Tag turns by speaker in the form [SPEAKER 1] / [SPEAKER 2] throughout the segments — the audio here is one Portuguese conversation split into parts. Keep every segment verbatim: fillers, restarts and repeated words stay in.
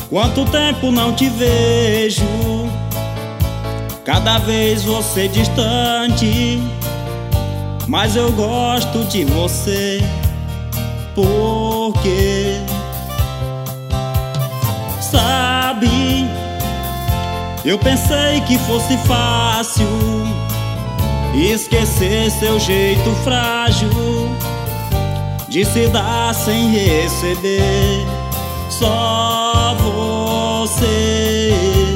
[SPEAKER 1] Quanto tempo não te vejo, cada vez você distante, mas eu gosto de você, porque sabe, eu pensei que fosse fácil esquecer seu jeito frágil de se dar sem receber. Só você,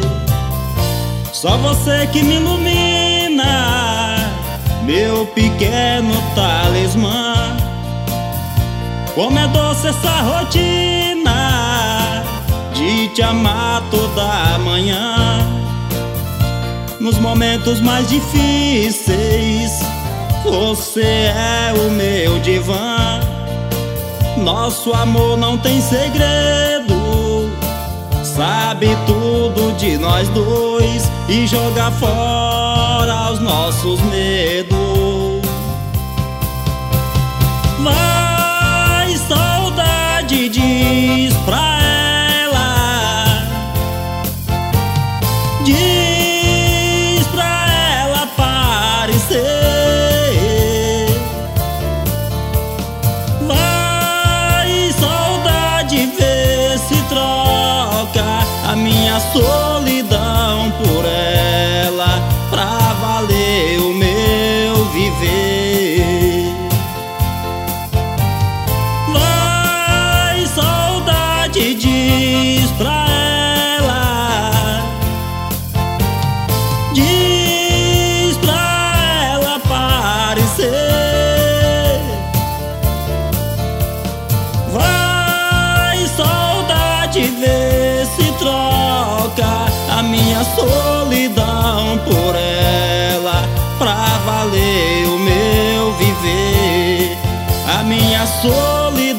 [SPEAKER 1] só você que me ilumina, meu pequeno talismã. Como é doce essa rotina de te amar toda manhã. Nos momentos mais difíceis, você é o meu divã. Nosso amor não tem segredo, sabe tudo de nós dois e joga fora os nossos medos. Vai, saudade, diz pra ela, diz pra ela aparecer. Vai, saudade, vê se troca a minha solidão por ela, pra valer o meu viver. Vai, saudade, diz pra ela, diz pra ela aparecer. Vai, saudade, vê se troca a minha solidão por ela, pra valer o meu viver. A minha solidão